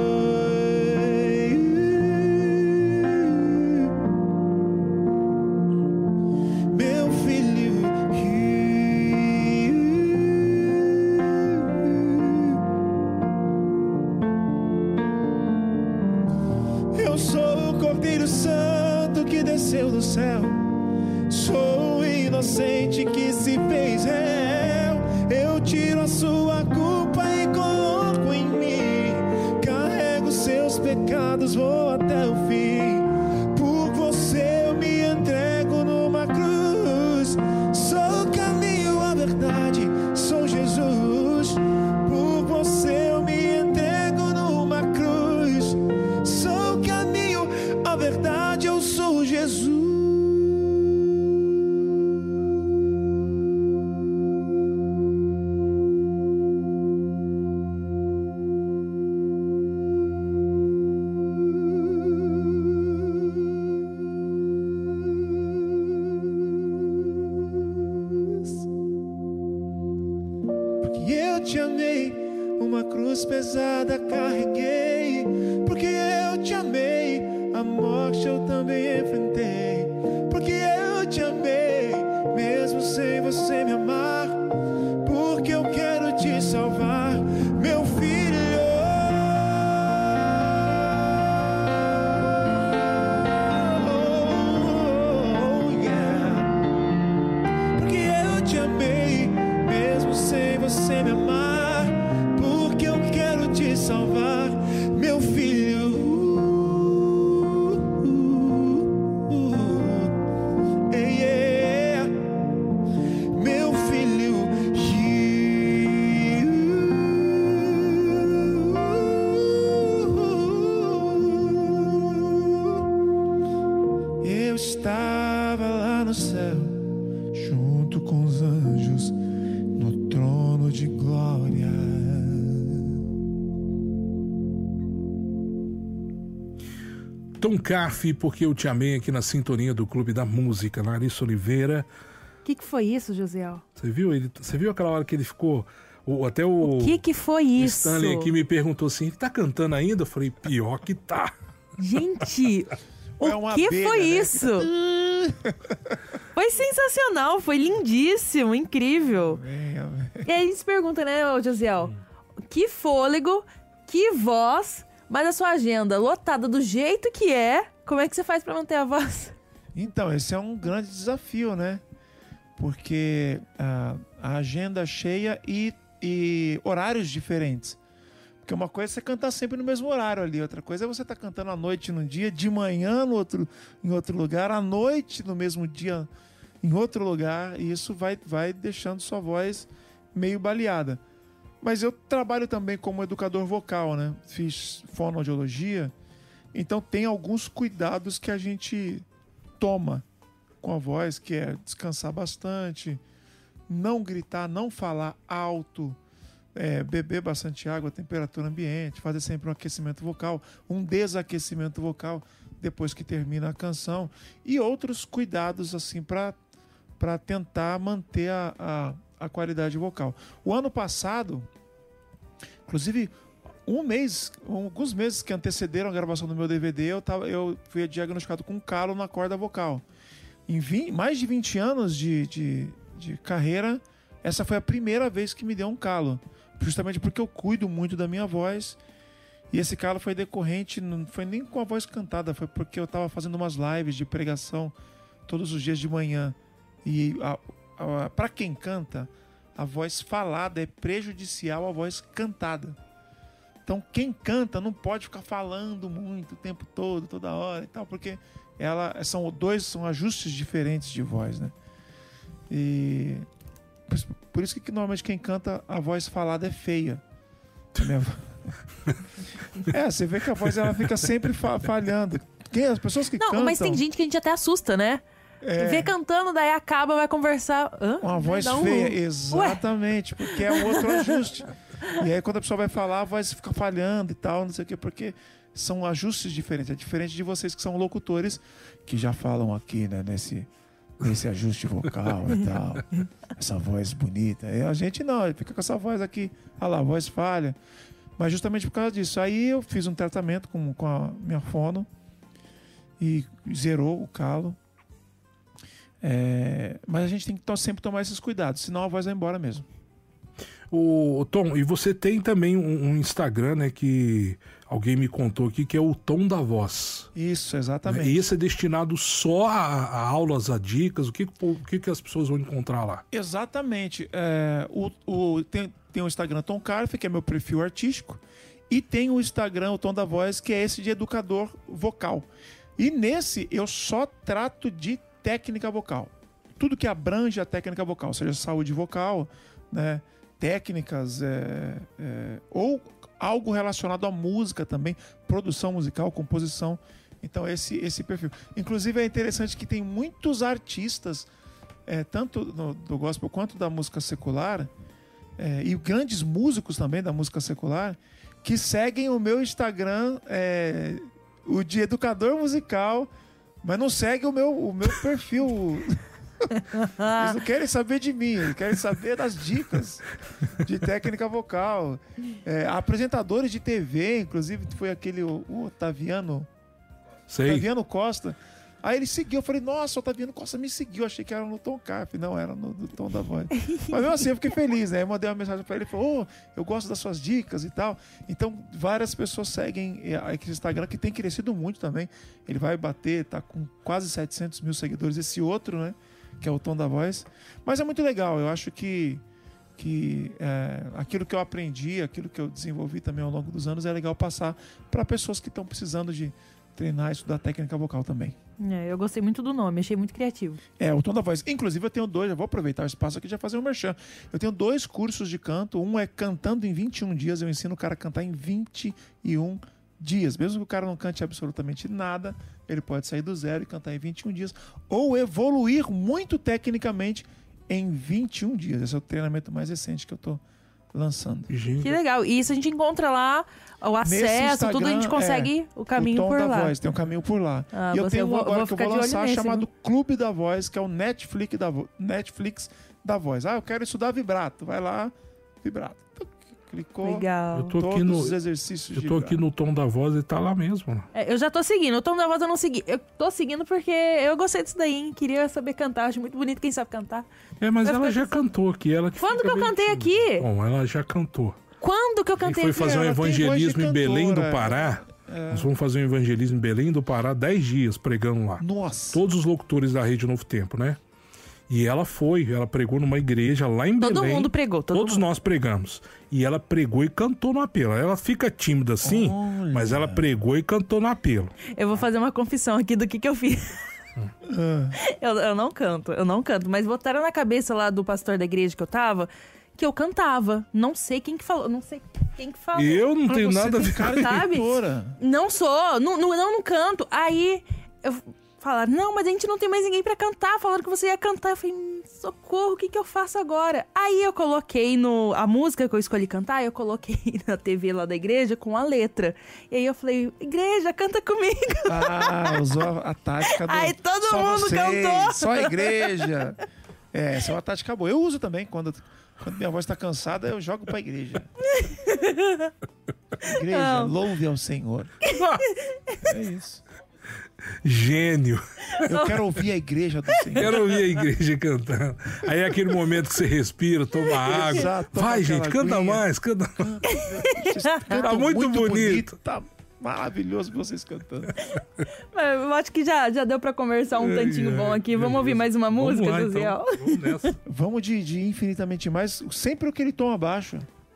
Speaker 3: Desceu do céu, sou o inocente que se fez réu. Eu tiro a sua culpa e coloco em mim. Carrego seus pecados, vou até o fim. Por você eu me entrego numa cruz. Sou o caminho, a verdade, sou Jesus. Por você eu me entrego numa cruz. Sou o caminho, a verdade, eu sou Jesus. Porque eu te amei, uma cruz pesada carreguei. Porque eu te amei, a morte eu também enfrentei. Porque eu te amei, mesmo sem você me amar. Porque eu quero te salvar, meu filho. Oh, yeah. Porque eu te amei, mesmo sem você me amar. Porque eu quero te salvar, meu filho. Eu estava lá no céu, junto com os anjos, no trono de glória.
Speaker 1: Tom Carf, Porque Eu Te Amei, aqui na sintonia do Clube da Música. Larissa Oliveira.
Speaker 2: O que, que foi isso, Josiel?
Speaker 1: Você viu? Ele, você viu aquela hora que ele ficou... O, até o...
Speaker 2: O que, que foi isso?
Speaker 1: Stanley aqui me perguntou assim, ele tá cantando ainda? Eu falei, pior que tá.
Speaker 2: Gente... O
Speaker 3: É uma
Speaker 2: que
Speaker 3: abelha,
Speaker 2: foi
Speaker 3: né?
Speaker 2: isso? Foi sensacional, foi lindíssimo, incrível. E aí a gente se pergunta, né, ô Josiel? Que fôlego, que voz, mas a sua agenda lotada do jeito que é, como é que você faz pra manter a voz?
Speaker 3: Então, esse é um grande desafio, né? Porque a, a agenda cheia e, e horários diferentes. Porque uma coisa é você cantar sempre no mesmo horário ali, outra coisa é você estar tá cantando à noite num dia, de manhã no outro, em outro lugar, à noite no mesmo dia em outro lugar, e isso vai, vai deixando sua voz meio baleada. Mas eu trabalho também como educador vocal, né? Fiz fonoaudiologia, então tem alguns cuidados que a gente toma com a voz, que é descansar bastante, não gritar, não falar alto, é, beber bastante água, temperatura ambiente, fazer sempre um aquecimento vocal, um desaquecimento vocal depois que termina a canção, e outros cuidados assim para para tentar manter a, a, a qualidade vocal. O ano passado, inclusive um mês, alguns meses que antecederam a gravação do meu D V D, eu, tava, eu fui diagnosticado com um calo na corda vocal. Em vinte, mais de vinte anos de, de, de carreira, essa foi a primeira vez que me deu um calo. Justamente porque eu cuido muito da minha voz. E esse calo foi decorrente, não foi nem com a voz cantada, foi porque eu estava fazendo umas lives de pregação todos os dias de manhã. E para quem canta, a voz falada é prejudicial à voz cantada. Então quem canta não pode ficar falando muito o tempo todo, toda hora e tal, porque ela, são dois são ajustes diferentes de voz, né? E por, por isso que normalmente quem canta a voz falada é feia. É, você vê que a voz ela fica sempre fa- falhando. Quem, as pessoas que
Speaker 2: não,
Speaker 3: cantam...
Speaker 2: Não, mas tem gente que a gente até assusta, né? É. Vê cantando, daí acaba, vai conversar. Hã?
Speaker 3: Uma voz um... feia, exatamente, Ué? Porque é um outro ajuste. E aí quando a pessoa vai falar, a voz fica falhando e tal, não sei o quê, porque são ajustes diferentes. É diferente de vocês que são locutores, que já falam aqui, né, nesse, nesse ajuste vocal e tal. Essa voz bonita. E a gente não, fica com essa voz aqui, olha lá, a voz falha. Mas justamente por causa disso. Aí eu fiz um tratamento com, com a minha fono e zerou o calo. É, mas a gente tem que sempre tomar esses cuidados, senão a voz vai embora mesmo.
Speaker 1: O Tom, e você tem também um, um Instagram, né, que alguém me contou aqui, que é o Tom da Voz.
Speaker 3: Isso, exatamente.
Speaker 1: E esse é destinado só a, a aulas, a dicas, o que, o que, que as pessoas vão encontrar lá?
Speaker 3: Exatamente. É, o, o, tem, tem o Instagram Tom Carf, que é meu perfil artístico, e tem o Instagram, o Tom da Voz, que é esse de educador vocal. E nesse eu só trato de técnica vocal. Tudo que abrange a técnica vocal, seja saúde vocal, né, técnicas, é, é, ou algo relacionado à música também, produção musical, composição. Então esse, esse perfil. Inclusive é interessante que tem muitos artistas, é, tanto no, do gospel quanto da música secular, é, e grandes músicos também da música secular, que seguem o meu Instagram, é, o de educador musical, mas não segue o meu, o meu perfil. Eles não querem saber de mim, eles querem saber das dicas de técnica vocal. É, apresentadores de T V, inclusive foi aquele o, o Otaviano,
Speaker 1: Sei.
Speaker 3: Otaviano Costa. Aí ele seguiu, eu falei, nossa, o Otaviano Costa me seguiu, achei que era no Tom Carf, não, era no, no Tom da Voz. Mas mesmo assim eu fiquei feliz, né? Eu mandei uma mensagem pra ele, ele falou, oh, eu gosto das suas dicas e tal. Então várias pessoas seguem aquele Instagram, que tem crescido muito também. Ele vai bater, tá com quase setecentos mil seguidores, esse outro, né? Que é o Tom da Voz. Mas é muito legal, eu acho que, que é, aquilo que eu aprendi, aquilo que eu desenvolvi também ao longo dos anos, é legal passar para pessoas que estão precisando de treinar e estudar técnica vocal também.
Speaker 2: É, eu gostei muito do nome, achei muito criativo.
Speaker 3: É, o Tom da Voz. Inclusive eu tenho dois, eu vou aproveitar o espaço aqui e já fazer um merchan. Eu tenho dois cursos de canto, um é Cantando em vinte e um dias, eu ensino o cara a cantar em vinte e um dias. Mesmo que o cara não cante absolutamente nada, ele pode sair do zero e cantar em vinte e um dias, ou evoluir muito tecnicamente em vinte e um dias. Esse é o treinamento mais recente que eu tô lançando.
Speaker 1: Gente.
Speaker 2: Que legal. E isso a gente encontra lá, o acesso, tudo a gente consegue
Speaker 3: é,
Speaker 2: o caminho
Speaker 3: o Tom
Speaker 2: por
Speaker 3: da
Speaker 2: lá.
Speaker 3: Voz, tem um caminho por lá.
Speaker 2: Ah,
Speaker 3: e eu
Speaker 2: você,
Speaker 3: tenho
Speaker 2: eu
Speaker 3: um
Speaker 2: vou,
Speaker 3: agora
Speaker 2: vou
Speaker 3: que eu vou lançar
Speaker 2: nesse,
Speaker 3: chamado
Speaker 2: viu?
Speaker 3: Clube da Voz, que é o Netflix da, vo... Netflix da Voz. Ah, eu quero estudar vibrato. Vai lá, vibrato. Clicou.
Speaker 2: Legal.
Speaker 1: Eu tô
Speaker 3: todos
Speaker 1: aqui no,
Speaker 3: os exercícios
Speaker 1: eu
Speaker 3: de
Speaker 1: tô
Speaker 3: vibrato.
Speaker 1: aqui no Tom da Voz e tá lá mesmo.
Speaker 2: É, eu já tô seguindo. O Tom da Voz eu não segui. Eu tô seguindo porque eu gostei disso daí, hein? Queria saber cantar. Acho muito bonito quem sabe cantar.
Speaker 1: É, mas
Speaker 2: Eu
Speaker 1: ela
Speaker 2: fiquei
Speaker 1: já
Speaker 2: pensando-
Speaker 1: cantou aqui. Ela que
Speaker 2: Quando
Speaker 1: fica
Speaker 2: que eu
Speaker 1: meio
Speaker 2: cantei
Speaker 1: tímida.
Speaker 2: aqui?
Speaker 1: Bom, ela já cantou.
Speaker 2: Quando que eu
Speaker 1: A gente
Speaker 2: cantei
Speaker 1: foi
Speaker 2: aqui?
Speaker 1: fazer um
Speaker 3: Ela tem voz de
Speaker 1: evangelismo em Belém do
Speaker 3: cantora.
Speaker 1: Pará. Nós vamos fazer um evangelismo em Belém do Pará dez dias pregando lá.
Speaker 3: Nossa.
Speaker 1: Todos os locutores da Rede Novo Tempo, né? E ela foi, ela pregou numa igreja lá em
Speaker 2: Todo
Speaker 1: Belém.
Speaker 2: mundo pregou, todo
Speaker 1: Todos
Speaker 2: mundo.
Speaker 1: nós pregamos. E ela pregou e cantou no apelo. Ela fica tímida assim,
Speaker 3: Olha.
Speaker 1: mas ela pregou e cantou no apelo.
Speaker 2: Eu vou fazer uma confissão aqui do que, que eu fiz.
Speaker 3: Ah,
Speaker 2: Eu, eu não canto, eu não canto. Mas botaram na cabeça lá do pastor da igreja que eu tava que eu cantava. Não sei quem que falou, não sei quem que falou.
Speaker 1: E eu não
Speaker 3: mas
Speaker 1: tenho
Speaker 3: você
Speaker 1: nada a
Speaker 3: tem
Speaker 1: ver.
Speaker 3: cara de
Speaker 2: Sabe?
Speaker 3: cantora.
Speaker 2: Não sou, não, não, não, não canto. Aí eu falaram, não, mas a gente não tem mais ninguém pra cantar. Falaram que você ia cantar. Eu falei, hum, socorro, o que que eu faço agora? Aí eu coloquei no... A música que eu escolhi cantar, eu coloquei na T V lá da igreja com a letra. E aí eu falei, igreja, canta comigo.
Speaker 3: Ah, usou a, a tática do...
Speaker 2: Aí todo
Speaker 3: só
Speaker 2: mundo
Speaker 3: vocês,
Speaker 2: cantou.
Speaker 3: Só a igreja. É, essa é uma tática boa. Eu uso também, quando, quando minha voz tá cansada, eu jogo pra igreja. Igreja,
Speaker 2: Não.
Speaker 3: louve ao Senhor. É isso.
Speaker 1: Gênio.
Speaker 3: Eu quero ouvir a igreja do Senhor.
Speaker 1: Quero ouvir a igreja cantando. Aí é aquele momento que você respira, toma água.
Speaker 3: Exato, toma
Speaker 1: Vai, gente,
Speaker 3: aquela
Speaker 1: canta
Speaker 3: aguinha.
Speaker 1: mais, canta mais.
Speaker 3: Vocês cantam
Speaker 1: Tá muito bonito.
Speaker 3: Tá maravilhoso vocês cantando.
Speaker 2: Mas eu acho que já, já deu pra conversar um tantinho bom aqui. Vamos ouvir mais uma
Speaker 1: Vamos
Speaker 2: música,
Speaker 1: lá, então.
Speaker 2: Josiel?
Speaker 1: Vamos nessa.
Speaker 3: Vamos de, de infinitamente mais, sempre aquele tom abaixo.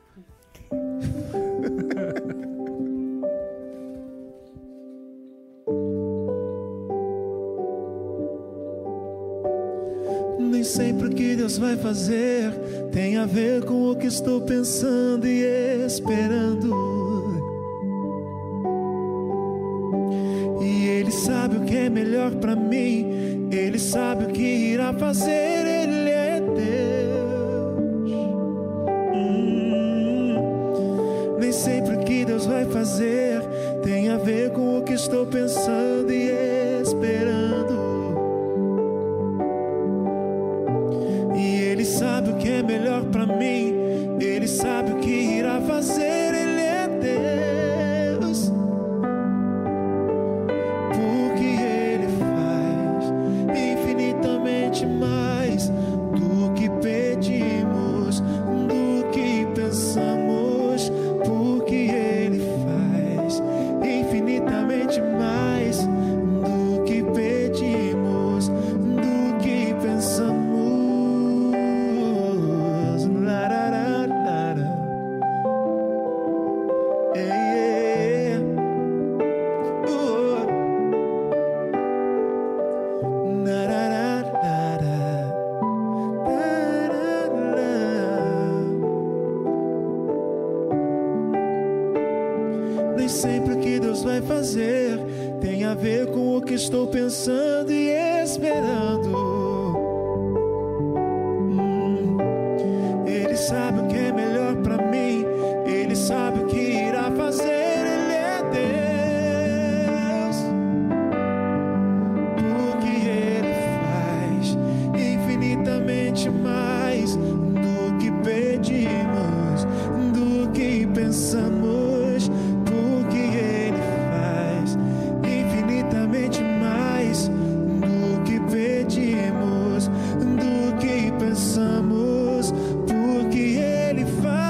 Speaker 3: Nem sempre o que Deus vai fazer tem a ver com o que estou pensando e esperando. E Ele sabe o que é melhor pra mim, Ele sabe o que irá fazer, Ele é Deus. Hum, nem sempre o que Deus vai fazer tem a ver com o que estou pensando e esperando. E Ele sabe o que é melhor pra mim, Ele sabe o que irá fazer, Ele é Deus. Porque Ele faz infinitamente mais do que pedimos, do que pensamos. Porque Ele faz infinitamente mais do que pedimos, do que pensamos. Nem sempre o que Deus vai fazer tem a ver com o que estou pensando e esperando. Hum, Ele sabe o que é melhor pra mim, Ele sabe o que irá fazer, Ele é Deus. Porque Ele faz infinitamente mais do que pedimos, do que pensamos. Porque Ele faz infinitamente mais do que pedimos, do que pensamos. Porque Ele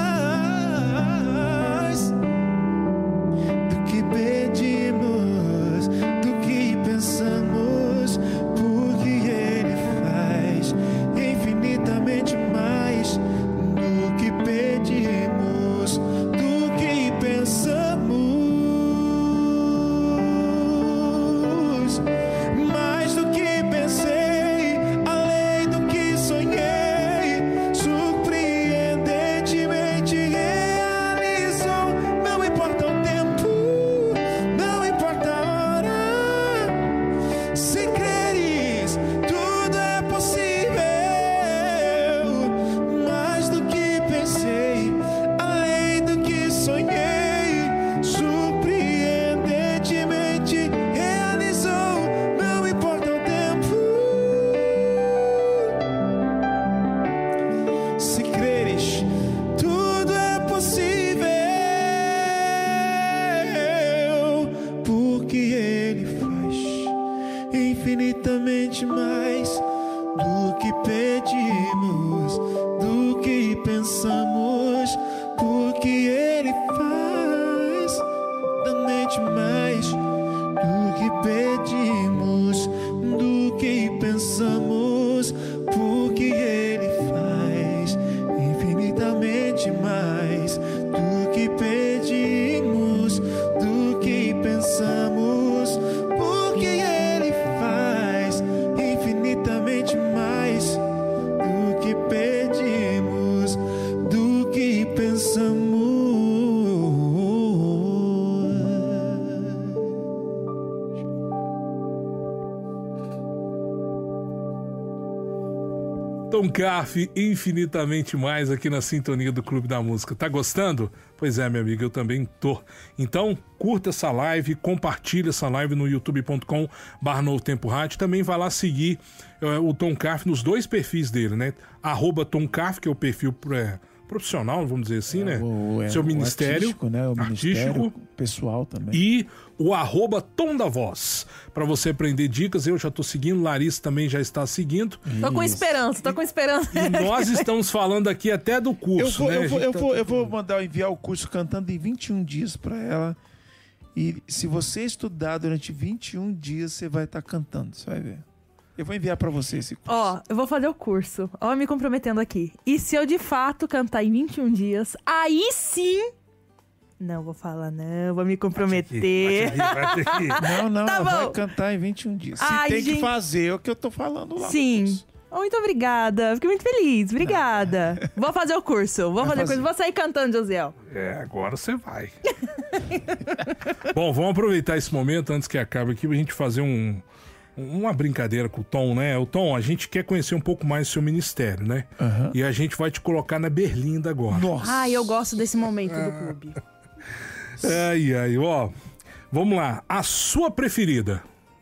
Speaker 3: faz do que pedimos, do que pensamos. Porque Ele faz infinitamente mais do que pedimos, do que pensamos.
Speaker 1: Tom Carf, infinitamente mais aqui na sintonia do Clube da Música. Tá gostando? Pois é, meu amigo, eu também tô. Então, curta essa live, compartilha essa live no youtube ponto com barra Novo Tempo Rádio. Também vai lá seguir uh, o Tom Carf nos dois perfis dele, né? Arroba Tom Carf, que é o perfil é, profissional, vamos dizer assim, é, né?
Speaker 3: O, é,
Speaker 1: Seu
Speaker 3: o
Speaker 1: ministério.
Speaker 3: Artístico, né? O
Speaker 1: artístico,
Speaker 3: ministério pessoal também.
Speaker 1: E o arroba Tom da Voz, para você aprender dicas. Eu já tô seguindo, Larissa também já está seguindo.
Speaker 2: Tô com esperança, tô com esperança.
Speaker 1: E nós estamos falando aqui até do curso,
Speaker 3: eu vou,
Speaker 1: né?
Speaker 3: Eu vou, eu,
Speaker 1: tá...
Speaker 3: vou, eu vou mandar enviar o curso Cantando em vinte e um dias para ela. E se você estudar durante vinte e um dias, você vai estar cantando, você vai ver. Eu vou enviar para você esse curso.
Speaker 2: Ó, eu vou fazer o curso. Ó, me comprometendo aqui. E se eu de fato cantar em vinte e um dias, aí sim... Não vou falar, não. Vou me comprometer.
Speaker 1: Bate aqui, bate aqui.
Speaker 3: Não, não,
Speaker 2: Tá
Speaker 3: ela vai
Speaker 2: bom.
Speaker 3: cantar em vinte e um dias. Se
Speaker 2: Ai,
Speaker 3: tem
Speaker 2: gente.
Speaker 3: que fazer o que eu tô falando lá. no
Speaker 2: Sim.
Speaker 3: curso.
Speaker 2: Muito obrigada. Fiquei muito feliz. Obrigada. Vou fazer o curso. Vou
Speaker 3: Vai
Speaker 2: fazer o
Speaker 3: fazer.
Speaker 2: curso. Vou sair cantando, Josiel.
Speaker 1: É, agora você vai. Bom, vamos aproveitar esse momento antes que acabe aqui pra gente fazer um, uma brincadeira com o Tom, né? O Tom, a gente quer conhecer um pouco mais do seu ministério, né?
Speaker 3: Aham.
Speaker 1: E a gente vai te colocar na Berlinda agora.
Speaker 3: Nossa.
Speaker 2: Ai, eu gosto desse momento do clube.
Speaker 1: Ai, ai, ó. Vamos lá. A sua preferida?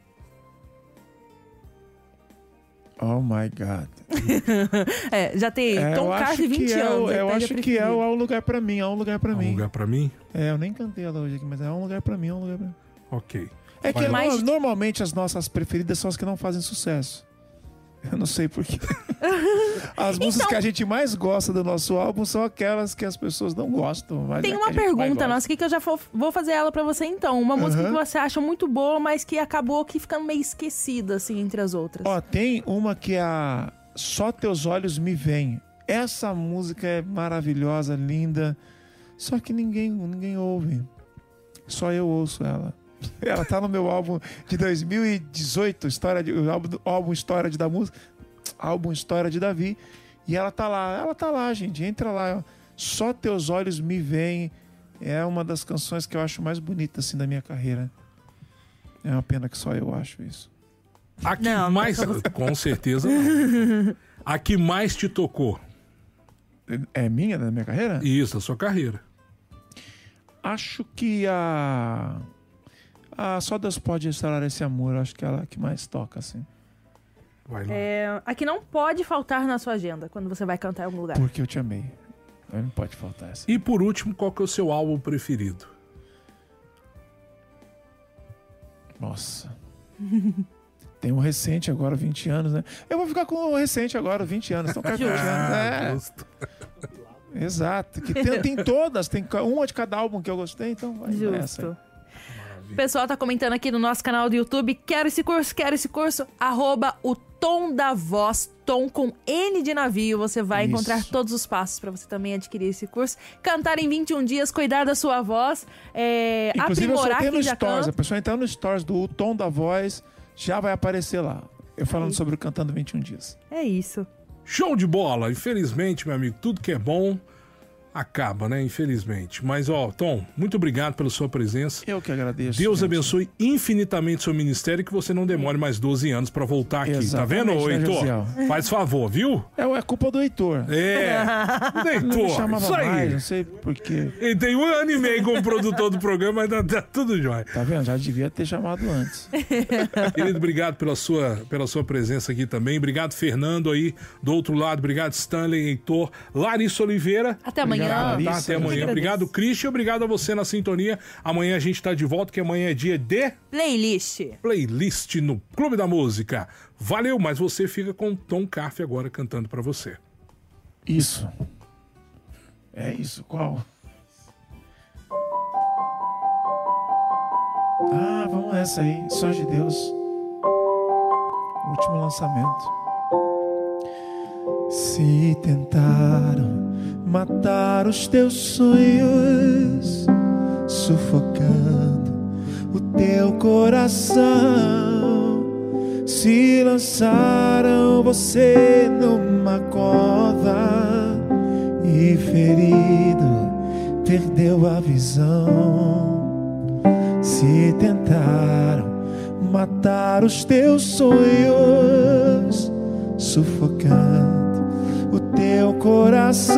Speaker 3: Oh my God.
Speaker 2: É, já tem
Speaker 3: É,
Speaker 2: Tom
Speaker 3: eu
Speaker 2: Carf
Speaker 3: acho
Speaker 2: vinte
Speaker 3: que é,
Speaker 2: anos.
Speaker 3: o-
Speaker 2: ele
Speaker 3: eu
Speaker 2: pede a
Speaker 3: acho que é
Speaker 2: preferida.
Speaker 3: o Há um Lugar Pra Mim, há um lugar pra
Speaker 1: Um
Speaker 3: mim.
Speaker 1: lugar pra mim?
Speaker 3: É, eu nem cantei ela hoje aqui, mas é um lugar pra mim, é um lugar pra mim.
Speaker 1: Ok.
Speaker 3: É que
Speaker 1: Vai
Speaker 2: lá.
Speaker 3: no- normalmente as nossas preferidas são as que não fazem sucesso. Eu não sei porquê. As músicas
Speaker 2: Então-
Speaker 3: que a gente mais gosta do nosso álbum são aquelas que as pessoas não gostam. Mas
Speaker 2: Tem
Speaker 3: é que
Speaker 2: uma
Speaker 3: a gente mais
Speaker 2: pergunta
Speaker 3: gosta.
Speaker 2: nossa aqui que eu já vou vou fazer ela pra você então. Uma música que
Speaker 3: Aham.
Speaker 2: você acha muito boa, mas que acabou que ficando meio esquecida, assim, entre as outras.
Speaker 3: Ó, tem uma que é a Só Teus Olhos Me Vêm. Essa música é maravilhosa, linda. Só que ninguém, ninguém ouve. Só eu ouço ela. Ela tá no meu álbum de dois mil e dezoito, história de, o álbum, álbum História de da Música, álbum História de Davi. E ela tá lá, ela tá lá, gente. Entra lá. Só Teus Olhos Me Vêm. É uma das canções que eu acho mais bonitas assim da minha carreira. É uma pena que só eu acho isso.
Speaker 1: A que
Speaker 2: Não,
Speaker 1: mais...
Speaker 2: não.
Speaker 1: Com certeza não. A que mais te tocou?
Speaker 3: É minha, da minha carreira?
Speaker 1: Isso, a sua carreira.
Speaker 3: Acho que a. a Só Deus Pode Restaurar Esse Amor. Acho que é ela que mais toca, assim.
Speaker 1: Vai lá.
Speaker 2: É, a que não pode faltar na sua agenda quando você vai cantar em algum lugar.
Speaker 3: Porque eu te amei. Aí não pode faltar essa.
Speaker 1: E por último, qual que é o seu álbum preferido?
Speaker 3: Nossa. Tem um recente agora, vinte anos, né? Eu vou ficar com o recente agora, vinte anos. Então, cara, vinte anos. É,
Speaker 1: Justo.
Speaker 3: exato. Que tem, tem todas, tem uma de cada álbum que eu gostei, então vai nessa aí.
Speaker 2: Justo. O pessoal tá comentando aqui no nosso canal do YouTube. Quero esse curso, quero esse curso. Arroba o Tom da Voz, Tom com N de navio. Você vai
Speaker 3: Isso.
Speaker 2: encontrar todos os passos pra você também adquirir esse curso. Cantar em vinte e um dias, cuidar da sua voz, é,
Speaker 3: Inclusive, eu
Speaker 2: aprimorar
Speaker 3: soltei no
Speaker 2: quem já
Speaker 3: Stories. A
Speaker 2: canta.
Speaker 3: pessoa entrar no Stories do O Tom da Voz, já vai aparecer lá. Eu falando sobre o Cantando vinte e um Dias.
Speaker 2: É isso.
Speaker 1: Show de bola! Infelizmente, meu amigo, tudo que é bom acaba, né? Infelizmente. Mas, ó, Tom, muito obrigado pela sua presença.
Speaker 3: Eu que agradeço.
Speaker 1: Deus
Speaker 3: gente.
Speaker 1: abençoe infinitamente seu ministério e que você não demore mais doze anos pra voltar aqui.
Speaker 3: Exatamente,
Speaker 1: tá vendo, ô,
Speaker 3: né,
Speaker 1: Heitor?
Speaker 3: Josiel?
Speaker 1: Faz favor, viu?
Speaker 3: É, é culpa do Heitor.
Speaker 1: É.
Speaker 3: Não me
Speaker 1: Heitor,
Speaker 3: chamava
Speaker 1: isso
Speaker 3: mais,
Speaker 1: aí.
Speaker 3: não sei porquê.
Speaker 1: Ele tem um ano e meio como produtor do programa, mas tá, tá tudo jóia.
Speaker 3: Tá vendo? Já devia ter chamado antes.
Speaker 1: Querido, obrigado pela sua, pela sua presença aqui também. Obrigado, Fernando, aí do outro lado. Obrigado, Stanley, Heitor, Larissa Oliveira.
Speaker 2: Até amanhã.
Speaker 1: Obrigado, tá?
Speaker 3: Larissa.
Speaker 1: Até
Speaker 2: Eu que
Speaker 1: amanhã.
Speaker 2: agradeço.
Speaker 1: Obrigado, Christian. Obrigado a você na sintonia. Amanhã a gente tá de volta, que amanhã é dia de
Speaker 2: Playlist.
Speaker 1: playlist no Clube da Música. Valeu, mas você fica com o Tom Carf agora cantando pra você.
Speaker 3: Isso. É isso, qual? Ah, vamos nessa aí. Só de Deus. Último lançamento. Se tentaram matar os teus sonhos, sufocando o teu coração, se lançaram você numa cova e ferido perdeu a visão. Se tentaram matar os teus sonhos, sufocando teu coração.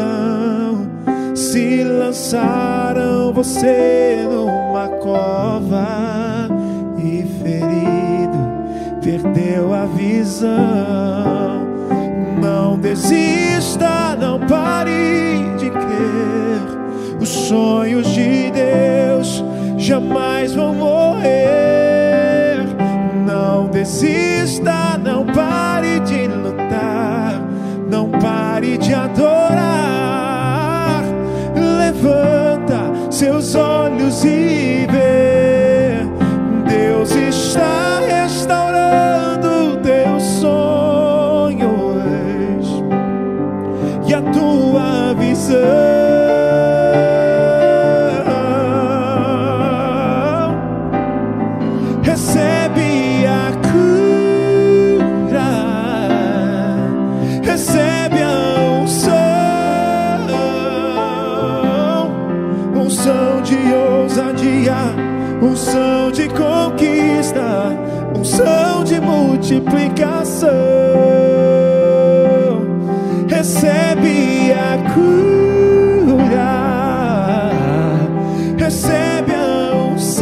Speaker 3: Se lançaram você numa cova e ferido, perdeu a visão. Não desista, não pare de crer. Os sonhos de Deus jamais vão morrer. Não desista, não pare de lutar, não pare de adorar. Levanta seus olhos e vê, Deus está restaurando teus sonhos e a tua visão. Recebe a cura, recebe a unção, unção de ousadia, unção de conquista, unção de multiplicação. Recebe a cura, recebe a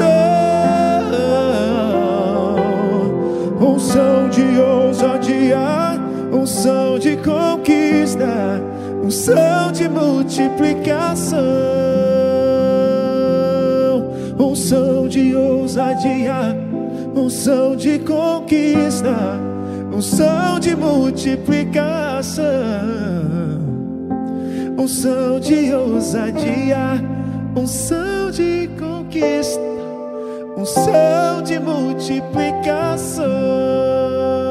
Speaker 3: unção, unção de ousadia, unção de conquista, unção de multiplicação, unção de ousadia, unção de conquista, unção de multiplicação, unção de ousadia, unção de conquista, unção de multiplicação.